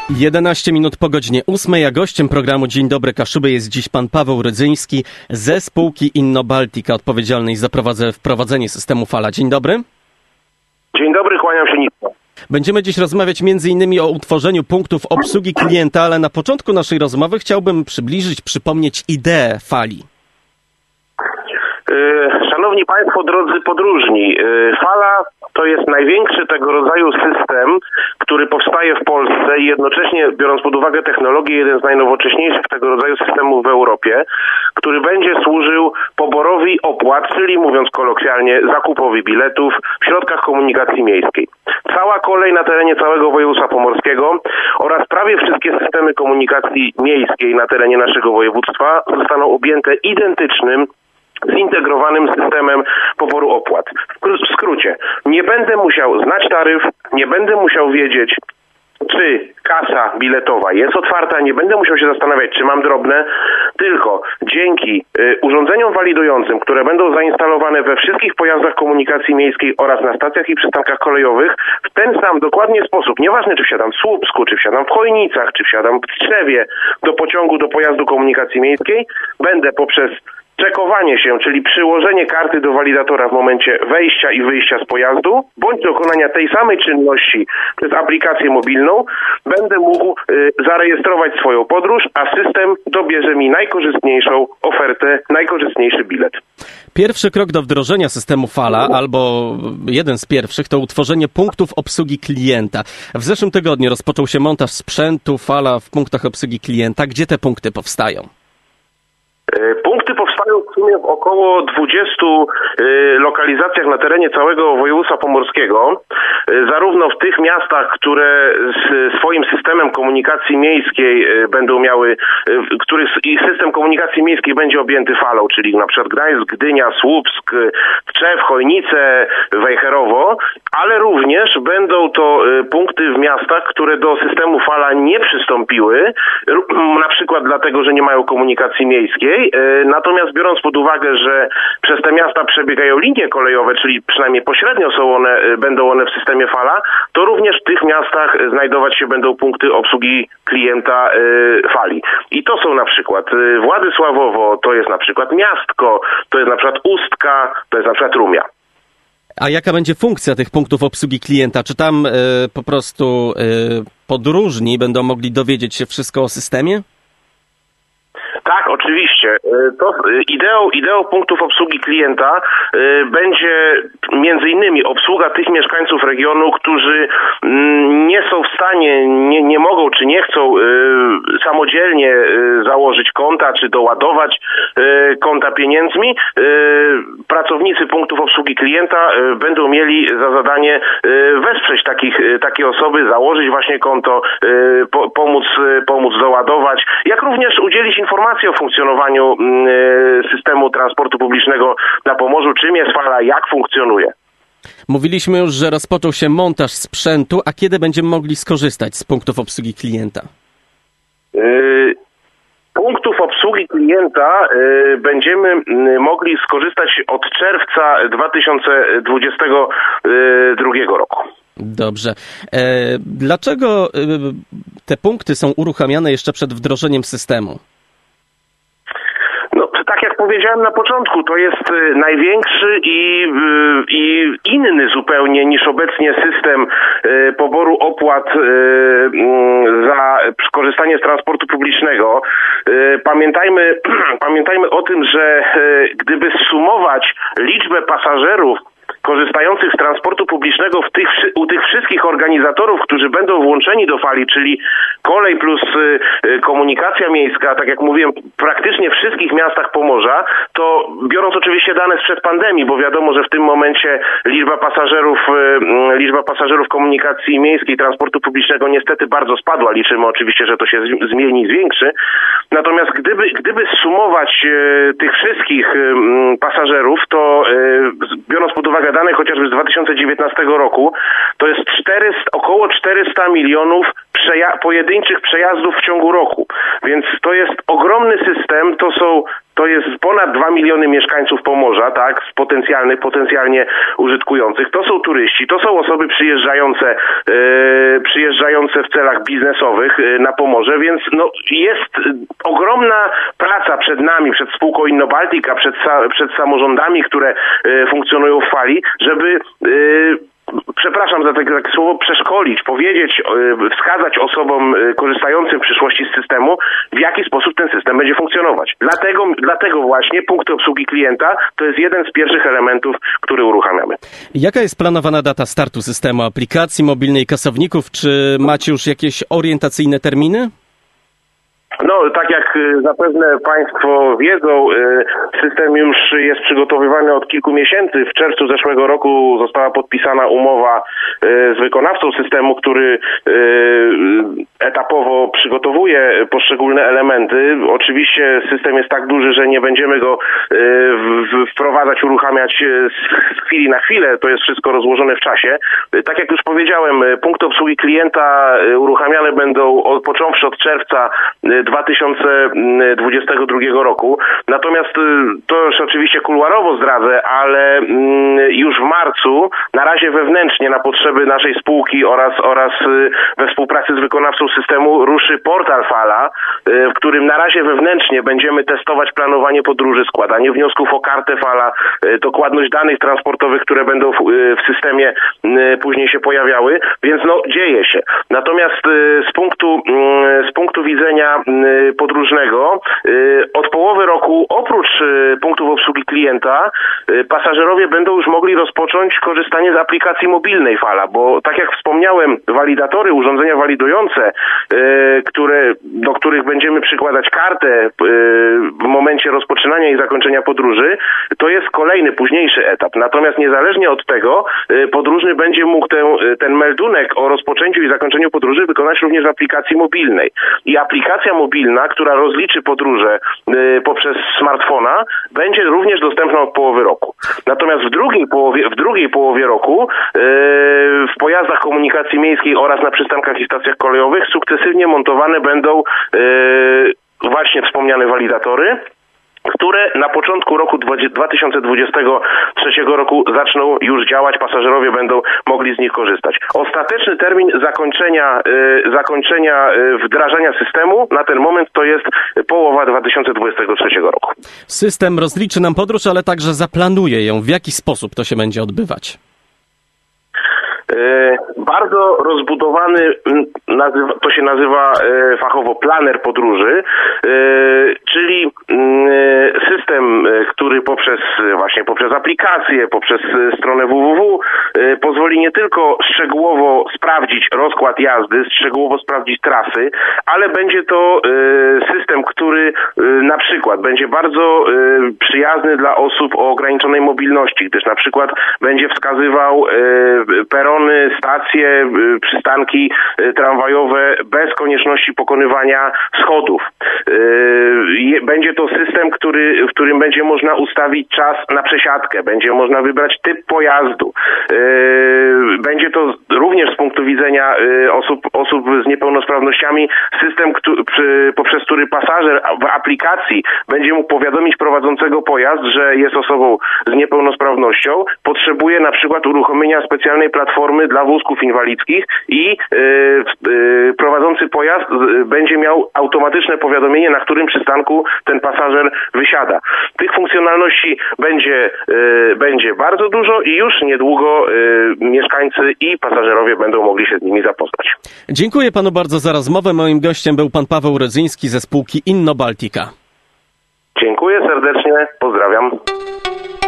11 minut po godzinie 8, a gościem programu Dzień Dobry Kaszuby jest dziś pan Paweł Rydzyński ze spółki InnoBaltica, odpowiedzialnej za wprowadzenie systemu Fala. Dzień dobry. Dzień dobry, kłaniam się nisko. Będziemy dziś rozmawiać m.in. o utworzeniu punktów obsługi klienta, ale na początku naszej rozmowy chciałbym przypomnieć ideę Fali. Szanowni Państwo, drodzy podróżni, Fala to jest największy tego rodzaju system, który powstaje w Polsce i jednocześnie, biorąc pod uwagę technologię, jeden z najnowocześniejszych tego rodzaju systemów w Europie, który będzie służył poborowi opłat, czyli mówiąc kolokwialnie, zakupowi biletów w środkach komunikacji miejskiej. Cała kolej na terenie całego województwa pomorskiego oraz prawie wszystkie systemy komunikacji miejskiej na terenie naszego województwa zostaną objęte identycznym, zintegrowanym systemem poboru opłat. W skrócie, nie będę musiał znać taryf, nie będę musiał wiedzieć, czy kasa biletowa jest otwarta, nie będę musiał się zastanawiać, czy mam drobne, tylko dzięki urządzeniom walidującym, które będą zainstalowane we wszystkich pojazdach komunikacji miejskiej oraz na stacjach i przystankach kolejowych, w ten sam dokładnie sposób, nieważne czy wsiadam w Słupsku, czy wsiadam w Chojnicach, czy wsiadam w Tczewie do pociągu, do pojazdu komunikacji miejskiej, będę poprzez czekowanie się, czyli przyłożenie karty do walidatora w momencie wejścia i wyjścia z pojazdu, bądź dokonania tej samej czynności przez aplikację mobilną, będę mógł zarejestrować swoją podróż, a system dobierze mi najkorzystniejszą ofertę, najkorzystniejszy bilet. Pierwszy krok do wdrożenia systemu Fala, albo jeden z pierwszych, to utworzenie punktów obsługi klienta. W zeszłym tygodniu rozpoczął się montaż sprzętu Fala w punktach obsługi klienta. Gdzie te punkty powstają? Punkty powstają w sumie w około 20 lokalizacjach na terenie całego województwa pomorskiego, zarówno w tych miastach, które z swoim systemem komunikacji miejskiej będą miały, których system komunikacji miejskiej będzie objęty falą, czyli na przykład Gdańsk, Gdynia, Słupsk, Tczew, Chojnice, Wejherowo, ale również będą to punkty w miastach, które do systemu Fala nie przystąpiły, na przykład dlatego, że nie mają komunikacji miejskiej. Natomiast biorąc pod uwagę, że przez te miasta przebiegają linie kolejowe, czyli przynajmniej pośrednio będą one w systemie Fala, to również w tych miastach znajdować się będą punkty obsługi klienta Fali. I to są na przykład Władysławowo, to jest na przykład Miastko, to jest na przykład Ustka, to jest na przykład Rumia. A jaka będzie funkcja tych punktów obsługi klienta? Czy tam po prostu podróżni będą mogli dowiedzieć się wszystko o systemie? Tak, oczywiście. To ideą punktów obsługi klienta będzie między innymi obsługa tych mieszkańców regionu, którzy nie są w stanie, nie mogą czy nie chcą samodzielnie założyć konta czy doładować konta pieniędzmi. Pracownicy punktów obsługi klienta będą mieli za zadanie wesprzeć takie osoby, założyć właśnie konto, pomóc doładować, jak również udzielić informacji o funkcjonowaniu systemu transportu publicznego na Pomorzu, czym jest Fala, jak funkcjonuje. Mówiliśmy już, że rozpoczął się montaż sprzętu, a kiedy będziemy mogli skorzystać z punktów obsługi klienta? Punktów obsługi klienta będziemy mogli skorzystać od czerwca 2022 roku. Dobrze. Dlaczego te punkty są uruchamiane jeszcze przed wdrożeniem systemu? Tak jak powiedziałem na początku, to jest największy i inny zupełnie niż obecnie system poboru opłat za korzystanie z transportu publicznego. Pamiętajmy o tym, że gdyby zsumować liczbę pasażerów korzystających z transportu publicznego u tych wszystkich organizatorów, którzy będą włączeni do Fali, czyli kolej plus komunikacja miejska, tak jak mówiłem, praktycznie w wszystkich miastach Pomorza, to biorąc oczywiście dane sprzed pandemii, bo wiadomo, że w tym momencie liczba pasażerów komunikacji miejskiej, transportu publicznego niestety bardzo spadła. Liczymy oczywiście, że to się zmieni i zwiększy. Natomiast gdyby zsumować tych wszystkich pasażerów, to biorąc pod uwagę dane chociażby z 2019 roku, to jest około 400 milionów pojedynczych przejazdów w ciągu roku. Więc to jest ogromny system, to to jest ponad 2 miliony mieszkańców Pomorza, tak, potencjalnie użytkujących. To są turyści, to są osoby przyjeżdżające w celach biznesowych na Pomorze, więc no, jest ogromna praca przed nami, przed spółką Innobaltica, przed samorządami, które funkcjonują w Fali, żeby przepraszam za takie słowo, przeszkolić, powiedzieć, wskazać osobom korzystającym w przyszłości z systemu, w jaki sposób ten system będzie funkcjonować. Dlatego właśnie punkty obsługi klienta to jest jeden z pierwszych elementów, który uruchamiamy. Jaka jest planowana data startu systemu aplikacji mobilnej kasowników? Czy macie już jakieś orientacyjne terminy? No, tak jak zapewne Państwo wiedzą, system już jest przygotowywany od kilku miesięcy. W czerwcu zeszłego roku została podpisana umowa z wykonawcą systemu, który etapowo przygotowuje poszczególne elementy. Oczywiście system jest tak duży, że nie będziemy go wprowadzać, uruchamiać z chwili na chwilę. To jest wszystko rozłożone w czasie. Tak jak już powiedziałem, punkty obsługi klienta uruchamiane będą począwszy od czerwca 2022 roku. Natomiast to już oczywiście kuluarowo zdradzę, ale już w marcu, na razie wewnętrznie na potrzeby naszej spółki oraz we współpracy z wykonawcą systemu ruszy portal Fala, w którym na razie wewnętrznie będziemy testować planowanie podróży, składanie wniosków o kartę Fala, dokładność danych transportowych, które będą w systemie później się pojawiały, więc no dzieje się. Natomiast z punktu widzenia podróżnego od połowy roku oprócz punktów obsługi klienta pasażerowie będą już mogli rozpocząć korzystanie z aplikacji mobilnej Fala, bo tak jak wspomniałem, walidatory, urządzenia walidujące, do których będziemy przykładać kartę w momencie rozpoczynania i zakończenia podróży, to jest kolejny, późniejszy etap. Natomiast niezależnie od tego podróżny będzie mógł ten meldunek o rozpoczęciu i zakończeniu podróży wykonać również w aplikacji mobilnej. I aplikacja mobilna, która rozliczy podróże poprzez smartfona, będzie również dostępna od połowy roku. Natomiast w drugiej połowie roku w pojazdach komunikacji miejskiej oraz na przystankach i stacjach kolejowych sukcesywnie montowane będą właśnie wspomniane walidatory, które na początku roku 2023 roku zaczną już działać, pasażerowie będą mogli z nich korzystać. Ostateczny termin zakończenia wdrażania systemu na ten moment to jest połowa 2023 roku. System rozliczy nam podróż, ale także zaplanuje ją. W jaki sposób to się będzie odbywać? Bardzo rozbudowany, to się nazywa fachowo planer podróży, czyli system, który poprzez aplikację, poprzez stronę www pozwoli nie tylko szczegółowo sprawdzić rozkład jazdy, szczegółowo sprawdzić trasy, ale będzie to system, który na przykład będzie bardzo przyjazny dla osób o ograniczonej mobilności, gdyż na przykład będzie wskazywał perony, stacje, przystanki tramwajowe bez konieczności pokonywania schodów. Będzie to system, w którym będzie można ustawić czas na przesiadkę, będzie można wybrać typ pojazdu. Będzie to również z punktu widzenia osób z niepełnosprawnościami system, poprzez który pasażer w aplikacji będzie mógł powiadomić prowadzącego pojazd, że jest osobą z niepełnosprawnością, potrzebuje na przykład uruchomienia specjalnej platformy dla wózków inwalidzkich i prowadzący pojazd będzie miał automatyczne powiadomienie, na którym przystanku ten pasażer wysiada. Tych funkcjonalności będzie bardzo dużo i już niedługo mieszkańcy i pasażerowie będą mogli się z nimi zapoznać. Dziękuję panu bardzo za rozmowę. Moim gościem był pan Paweł Rodzyński ze spółki Innobaltica. Dziękuję serdecznie, pozdrawiam.